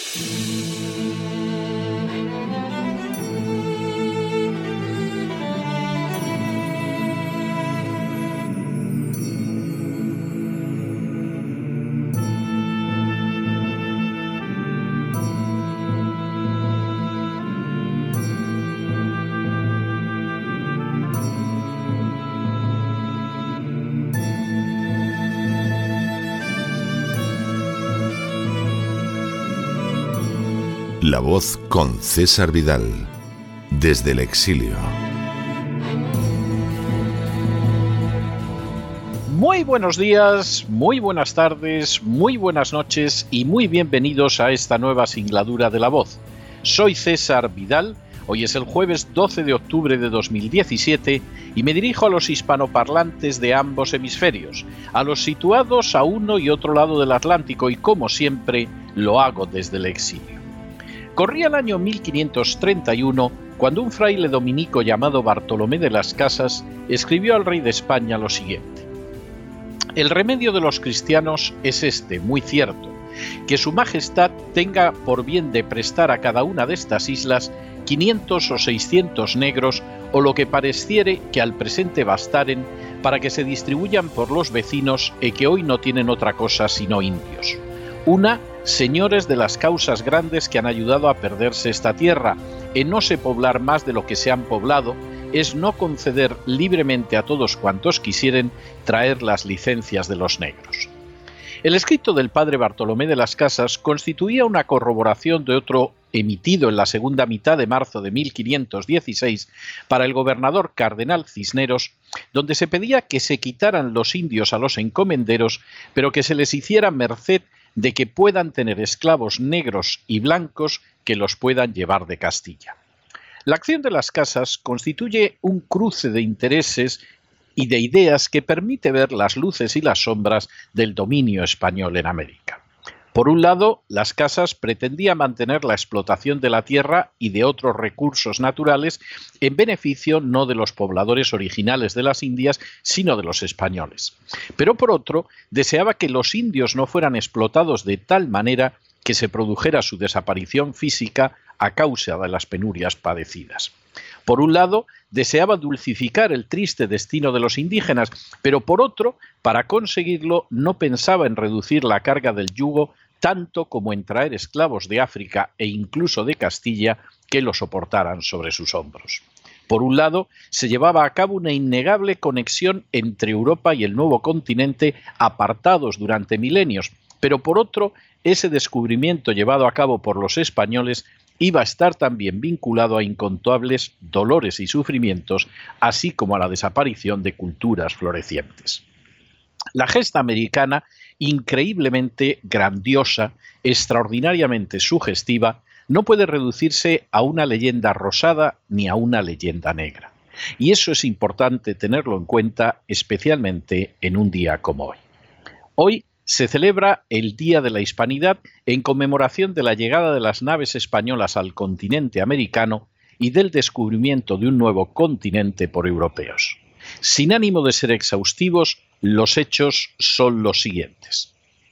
La Voz con César Vidal, desde el exilio. Muy buenos días, muy buenas tardes, muy buenas noches y muy bienvenidos a esta nueva singladura de La Voz. Soy César Vidal, hoy es el jueves 12 de octubre de 2017 y me dirijo a los hispanoparlantes de ambos hemisferios, a los situados a uno y otro lado del Atlántico y como siempre lo hago desde el exilio. Corría el año 1531 cuando un fraile dominico llamado Bartolomé de las Casas escribió al rey de España lo siguiente: el remedio de los cristianos es este, muy cierto, que su majestad tenga por bien de prestar a cada una de estas islas 500 o 600 negros o lo que pareciere que al presente bastaren para que se distribuyan por los vecinos e que hoy no tienen otra cosa sino indios. Una, señores de las causas grandes que han ayudado a perderse esta tierra, en no se poblar más de lo que se han poblado, es no conceder libremente a todos cuantos quisieren traer las licencias de los negros. El escrito del padre Bartolomé de las Casas constituía una corroboración de otro emitido en la segunda mitad de marzo de 1516 para el gobernador cardenal Cisneros, donde se pedía que se quitaran los indios a los encomenderos, pero que se les hiciera merced de que puedan tener esclavos negros y blancos que los puedan llevar de Castilla. La acción de las Casas constituye un cruce de intereses y de ideas que permite ver las luces y las sombras del dominio español en América. Por un lado, las Casas pretendían mantener la explotación de la tierra y de otros recursos naturales en beneficio no de los pobladores originales de las Indias, sino de los españoles. Pero por otro, deseaba que los indios no fueran explotados de tal manera que se produjera su desaparición física a causa de las penurias padecidas. Por un lado, deseaba dulcificar el triste destino de los indígenas, pero por otro, para conseguirlo, no pensaba en reducir la carga del yugo tanto como en traer esclavos de África e incluso de Castilla que lo soportaran sobre sus hombros. Por un lado, se llevaba a cabo una innegable conexión entre Europa y el nuevo continente apartados durante milenios, pero por otro, ese descubrimiento llevado a cabo por los españoles iba a estar también vinculado a incontables dolores y sufrimientos, así como a la desaparición de culturas florecientes. La gesta americana, increíblemente grandiosa, extraordinariamente sugestiva, no puede reducirse a una leyenda rosada ni a una leyenda negra. Y eso es importante tenerlo en cuenta, especialmente en un día como hoy. Hoy se celebra el Día de la Hispanidad en conmemoración de la llegada de las naves españolas al continente americano y del descubrimiento de un nuevo continente por europeos. Sin ánimo de ser exhaustivos, los hechos son los siguientes.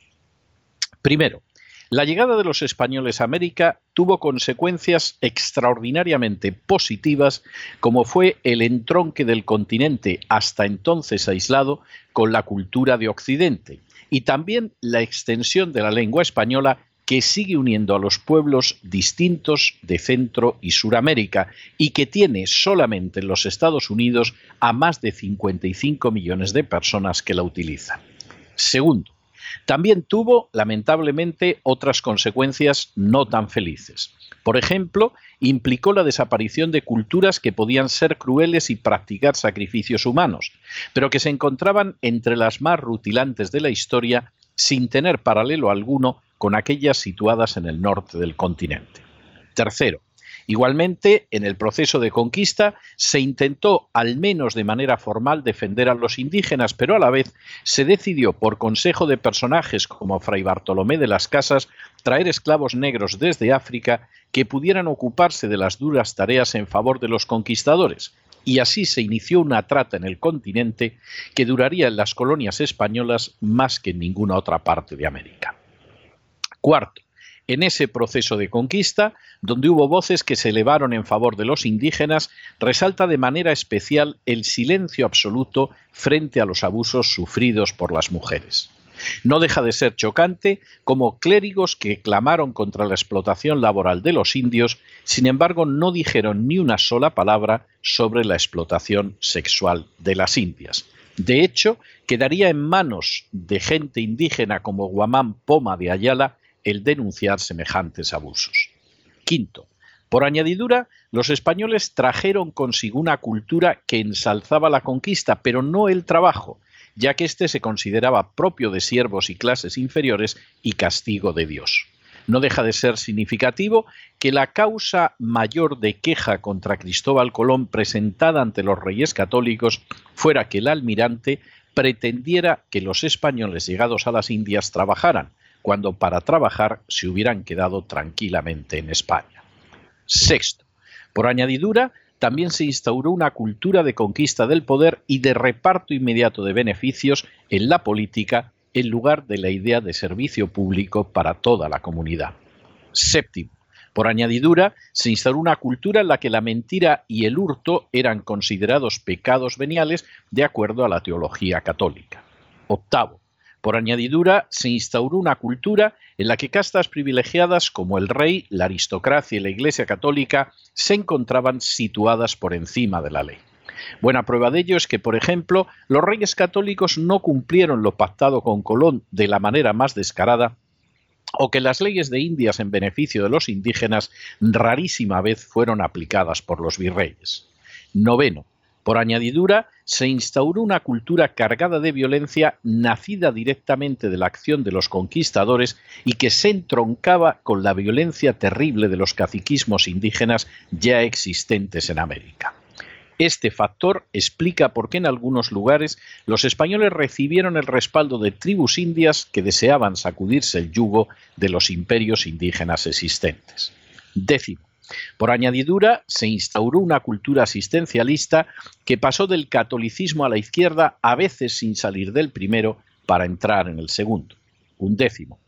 Primero, la llegada de los españoles a América tuvo consecuencias extraordinariamente positivas, como fue el entronque del continente hasta entonces aislado con la cultura de Occidente, y también la extensión de la lengua española que sigue uniendo a los pueblos distintos de Centro y Suramérica y que tiene solamente en los Estados Unidos a más de 55 millones de personas que la utilizan. Segundo, también tuvo, lamentablemente, otras consecuencias no tan felices. Por ejemplo, implicó la desaparición de culturas que podían ser crueles y practicar sacrificios humanos, pero que se encontraban entre las más rutilantes de la historia sin tener paralelo alguno con aquellas situadas en el norte del continente. Tercero, igualmente, en el proceso de conquista se intentó, al menos de manera formal, defender a los indígenas, pero a la vez se decidió, por consejo de personajes como Fray Bartolomé de las Casas, traer esclavos negros desde África que pudieran ocuparse de las duras tareas en favor de los conquistadores. Y así se inició una trata en el continente que duraría en las colonias españolas más que en ninguna otra parte de América. Cuarto, En ese proceso de conquista, donde hubo voces que se elevaron en favor de los indígenas, resalta de manera especial el silencio absoluto frente a los abusos sufridos por las mujeres. No deja de ser chocante cómo clérigos que clamaron contra la explotación laboral de los indios, sin embargo, no dijeron ni una sola palabra sobre la explotación sexual de las indias. De hecho, quedaría en manos de gente indígena como Guamán Poma de Ayala el denunciar semejantes abusos. Quinto, por añadidura, los españoles trajeron consigo una cultura que ensalzaba la conquista, pero no el trabajo, ya que éste se consideraba propio de siervos y clases inferiores y castigo de Dios. No deja de ser significativo que la causa mayor de queja contra Cristóbal Colón presentada ante los reyes católicos fuera que el almirante pretendiera que los españoles llegados a las Indias trabajaran, cuando para trabajar se hubieran quedado tranquilamente en España. Sexto, por añadidura, también se instauró una cultura de conquista del poder y de reparto inmediato de beneficios en la política en lugar de la idea de servicio público para toda la comunidad. Séptimo, por añadidura, se instauró una cultura en la que la mentira y el hurto eran considerados pecados veniales de acuerdo a la teología católica. Octavo, por añadidura, se instauró una cultura en la que castas privilegiadas como el rey, la aristocracia y la Iglesia católica se encontraban situadas por encima de la ley. Buena prueba de ello es que, por ejemplo, los reyes católicos no cumplieron lo pactado con Colón de la manera más descarada, o que las leyes de Indias en beneficio de los indígenas rarísima vez fueron aplicadas por los virreyes. Noveno, por añadidura, se instauró una cultura cargada de violencia nacida directamente de la acción de los conquistadores y que se entroncaba con la violencia terrible de los caciquismos indígenas ya existentes en América. Este factor explica por qué en algunos lugares los españoles recibieron el respaldo de tribus indias que deseaban sacudirse el yugo de los imperios indígenas existentes. Décimo, por añadidura, se instauró una cultura asistencialista que pasó del catolicismo a la izquierda, a veces sin salir del primero, para entrar en el segundo. Undécimo.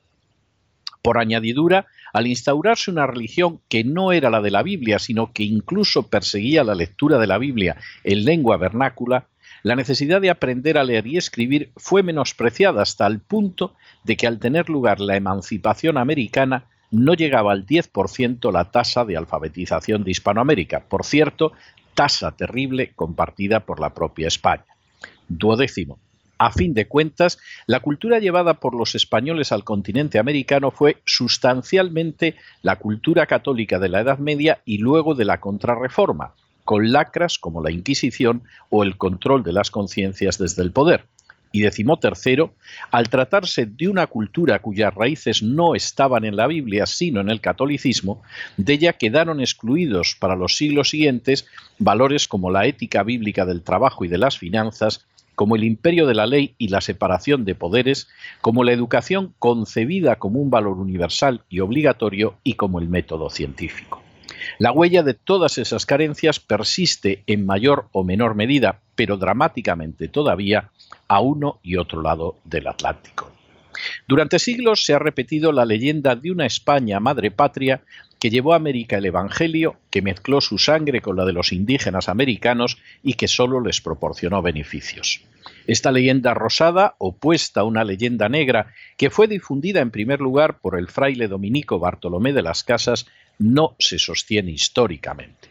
Por añadidura, al instaurarse una religión que no era la de la Biblia, sino que incluso perseguía la lectura de la Biblia en lengua vernácula, la necesidad de aprender a leer y escribir fue menospreciada hasta el punto de que al tener lugar la emancipación americana, no llegaba al 10% la tasa de alfabetización de Hispanoamérica. Por cierto, tasa terrible compartida por la propia España. Duodécimo. A fin de cuentas, la cultura llevada por los españoles al continente americano fue sustancialmente la cultura católica de la Edad Media y luego de la Contrarreforma, con lacras como la Inquisición o el control de las conciencias desde el poder. Y decimotercero, al tratarse de una cultura cuyas raíces no estaban en la Biblia sino en el catolicismo, de ella quedaron excluidos para los siglos siguientes valores como la ética bíblica del trabajo y de las finanzas, como el imperio de la ley y la separación de poderes, como la educación concebida como un valor universal y obligatorio y como el método científico. La huella de todas esas carencias persiste en mayor o menor medida, pero dramáticamente todavía, a uno y otro lado del Atlántico. Durante siglos se ha repetido la leyenda de una España madre patria que llevó a América el Evangelio, que mezcló su sangre con la de los indígenas americanos y que solo les proporcionó beneficios. Esta leyenda rosada, opuesta a una leyenda negra que fue difundida en primer lugar por el fraile dominico Bartolomé de las Casas, no se sostiene históricamente.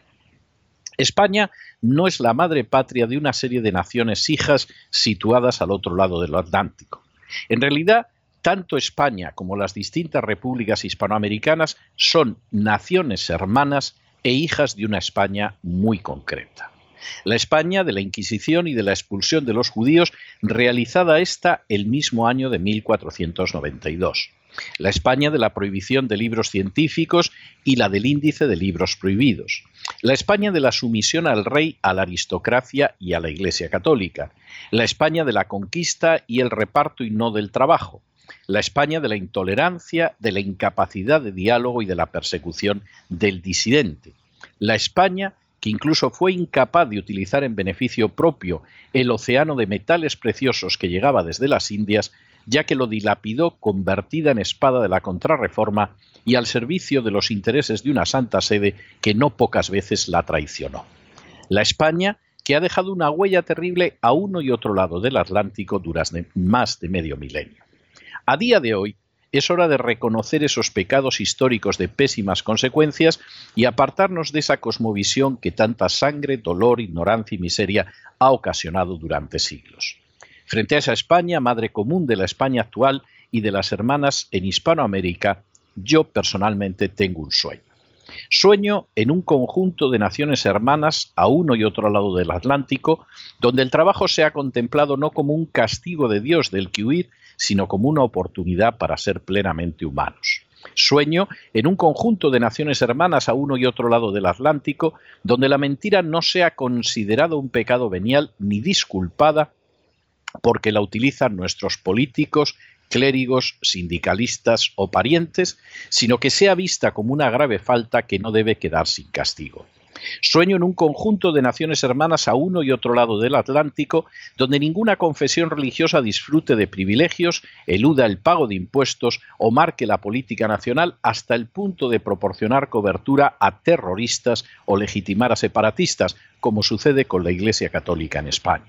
España no es la madre patria de una serie de naciones hijas situadas al otro lado del Atlántico. En realidad, tanto España como las distintas repúblicas hispanoamericanas son naciones hermanas e hijas de una España muy concreta. La España de la Inquisición y de la expulsión de los judíos, realizada esta el mismo año de 1492. La España de la prohibición de libros científicos y la del índice de libros prohibidos. La España de la sumisión al rey, a la aristocracia y a la Iglesia católica. La España de la conquista y el reparto y no del trabajo. La España de la intolerancia, de la incapacidad de diálogo y de la persecución del disidente. La España que incluso fue incapaz de utilizar en beneficio propio el océano de metales preciosos que llegaba desde las Indias ya que lo dilapidó convertida en espada de la Contrarreforma y al servicio de los intereses de una Santa Sede que no pocas veces la traicionó. La España que ha dejado una huella terrible a uno y otro lado del Atlántico durante más de medio milenio. A día de hoy, es hora de reconocer esos pecados históricos de pésimas consecuencias y apartarnos de esa cosmovisión que tanta sangre, dolor, ignorancia y miseria ha ocasionado durante siglos. Frente a esa España, madre común de la España actual y de las hermanas en Hispanoamérica, yo personalmente tengo un sueño. Sueño en un conjunto de naciones hermanas a uno y otro lado del Atlántico, donde el trabajo sea contemplado no como un castigo de Dios del que huir, sino como una oportunidad para ser plenamente humanos. Sueño en un conjunto de naciones hermanas a uno y otro lado del Atlántico, donde la mentira no sea considerada un pecado venial ni disculpada porque la utilizan nuestros políticos, clérigos, sindicalistas o parientes, sino que sea vista como una grave falta que no debe quedar sin castigo. Sueño en un conjunto de naciones hermanas a uno y otro lado del Atlántico, donde ninguna confesión religiosa disfrute de privilegios, eluda el pago de impuestos o marque la política nacional hasta el punto de proporcionar cobertura a terroristas o legitimar a separatistas, como sucede con la Iglesia Católica en España.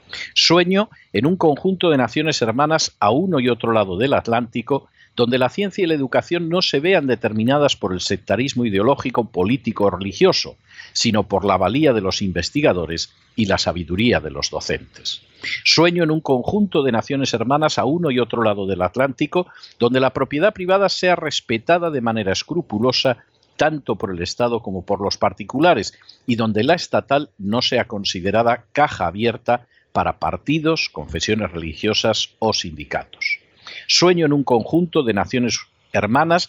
Sueño en un conjunto de naciones hermanas a uno y otro lado del Atlántico, donde la ciencia y la educación no se vean determinadas por el sectarismo ideológico, político o religioso, sino por la valía de los investigadores y la sabiduría de los docentes. Sueño en un conjunto de naciones hermanas a uno y otro lado del Atlántico, donde la propiedad privada sea respetada de manera escrupulosa tanto por el Estado como por los particulares, y donde la estatal no sea considerada caja abierta para partidos, confesiones religiosas o sindicatos. Sueño en un conjunto de naciones hermanas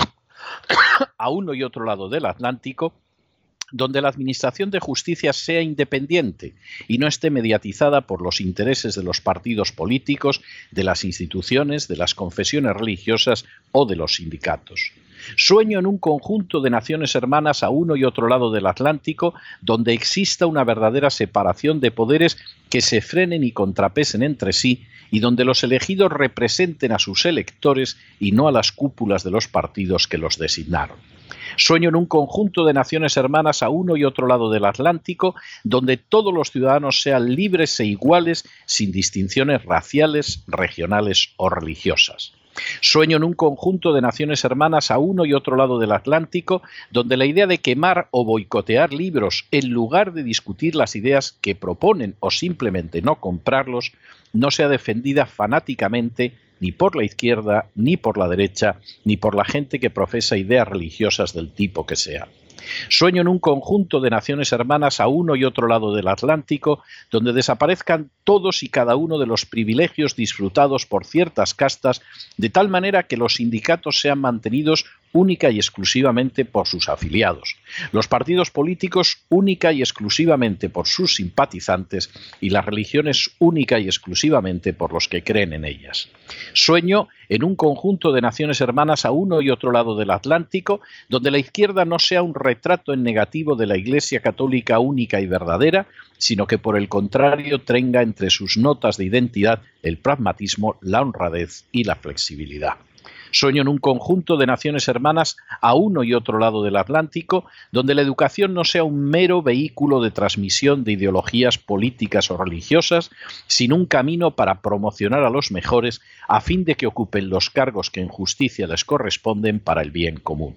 a uno y otro lado del Atlántico, donde la administración de justicia sea independiente y no esté mediatizada por los intereses de los partidos políticos, de las instituciones, de las confesiones religiosas o de los sindicatos. Sueño en un conjunto de naciones hermanas a uno y otro lado del Atlántico, donde exista una verdadera separación de poderes que se frenen y contrapesen entre sí y donde los elegidos representen a sus electores y no a las cúpulas de los partidos que los designaron. Sueño en un conjunto de naciones hermanas a uno y otro lado del Atlántico, donde todos los ciudadanos sean libres e iguales, sin distinciones raciales, regionales o religiosas. Sueño en un conjunto de naciones hermanas a uno y otro lado del Atlántico, donde la idea de quemar o boicotear libros en lugar de discutir las ideas que proponen o simplemente no comprarlos, no sea defendida fanáticamente ni por la izquierda, ni por la derecha, ni por la gente que profesa ideas religiosas del tipo que sea. Sueño en un conjunto de naciones hermanas a uno y otro lado del Atlántico, donde desaparezcan todos y cada uno de los privilegios disfrutados por ciertas castas, de tal manera que los sindicatos sean mantenidos única y exclusivamente por sus afiliados, los partidos políticos única y exclusivamente por sus simpatizantes y las religiones única y exclusivamente por los que creen en ellas. Sueño en un conjunto de naciones hermanas a uno y otro lado del Atlántico, donde la izquierda no sea un retrato en negativo de la Iglesia Católica única y verdadera, sino que por el contrario tenga entre sus notas de identidad el pragmatismo, la honradez y la flexibilidad. Sueño en un conjunto de naciones hermanas a uno y otro lado del Atlántico, donde la educación no sea un mero vehículo de transmisión de ideologías políticas o religiosas, sino un camino para promocionar a los mejores a fin de que ocupen los cargos que en justicia les corresponden para el bien común.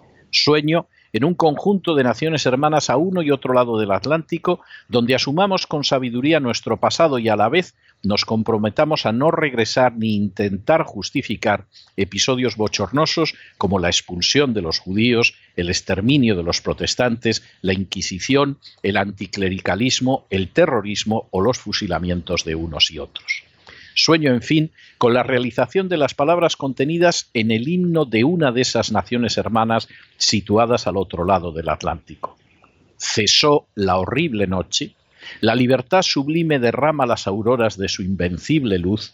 Sueño en un conjunto de naciones hermanas a uno y otro lado del Atlántico, donde asumamos con sabiduría nuestro pasado y a la vez nos comprometamos a no regresar ni intentar justificar episodios bochornosos como la expulsión de los judíos, el exterminio de los protestantes, la Inquisición, el anticlericalismo, el terrorismo o los fusilamientos de unos y otros. Sueño, en fin, con la realización de las palabras contenidas en el himno de una de esas naciones hermanas situadas al otro lado del Atlántico. Cesó la horrible noche, la libertad sublime derrama las auroras de su invencible luz,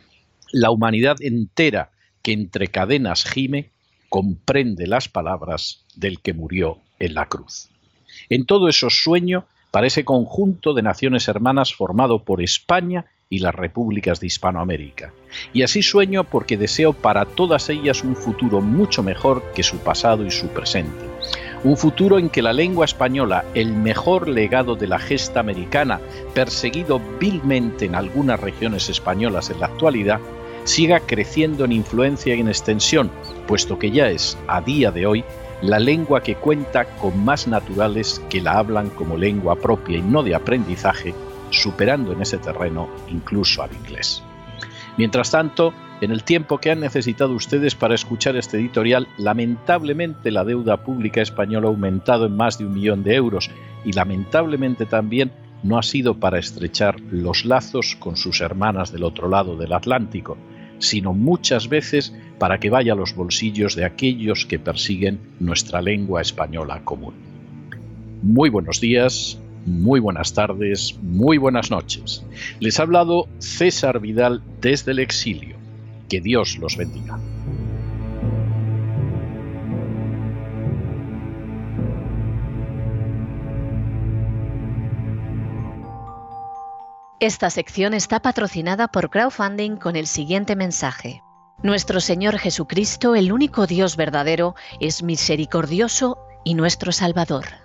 la humanidad entera que entre cadenas gime, comprende las palabras del que murió en la cruz. En todo eso sueño para ese conjunto de naciones hermanas formado por España y las repúblicas de Hispanoamérica. Y así sueño porque deseo para todas ellas un futuro mucho mejor que su pasado y su presente. Un futuro en que la lengua española, el mejor legado de la gesta americana, perseguido vilmente en algunas regiones españolas en la actualidad, siga creciendo en influencia y en extensión, puesto que ya es, a día de hoy, la lengua que cuenta con más naturales que la hablan como lengua propia y no de aprendizaje, superando en ese terreno incluso al inglés. Mientras tanto, en el tiempo que han necesitado ustedes para escuchar este editorial, lamentablemente la deuda pública española ha aumentado en más de 1 millón de euros y lamentablemente también no ha sido para estrechar los lazos con sus hermanas del otro lado del Atlántico, sino muchas veces para que vaya a los bolsillos de aquellos que persiguen nuestra lengua española común. Muy buenos días, muy buenas tardes, muy buenas noches. Les ha hablado César Vidal desde el exilio. Que Dios los bendiga. Esta sección está patrocinada por crowdfunding con el siguiente mensaje. Nuestro Señor Jesucristo, el único Dios verdadero, es misericordioso y nuestro Salvador.